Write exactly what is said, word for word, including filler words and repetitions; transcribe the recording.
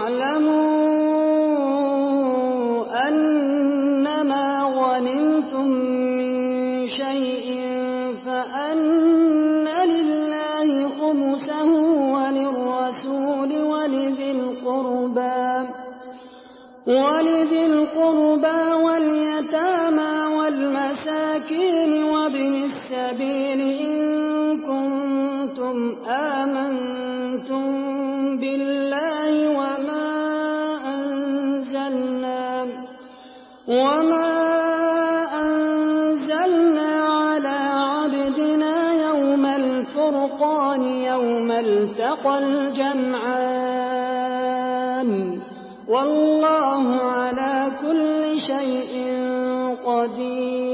وَاعْلَمُوا أَنَّمَا غَنِمْتُم مِّن شَيْءٍ فَأَنَّ لِلَّهِ خُمُسَهُ وَلِلرَّسُولِ وَلِذِي الْقُرْبَىٰ وَالْيَتَامَىٰ وَالْمَسَاكِينِ وَابْنِ السَّبِيلِ إِن كُنتُمْ آمَنتُم بِاللَّهِ وَمَا أَنزَلْنَا عَلَىٰ عَبْدِنَا يَوْمَ الْفُرْقَانِ يَوْمَ الْتَقَى الْجَمْعَانِ ۗ وَاللَّهُ عَلَىٰ كُلِّ شَيْءٍ قَدِيرٌ.